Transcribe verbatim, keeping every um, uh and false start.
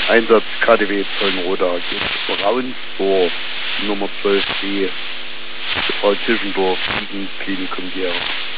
Einsatz K D W Zollenroda geht voraus zur Nummer zwölf B, Frau Tischendorf, Klinikum Gera.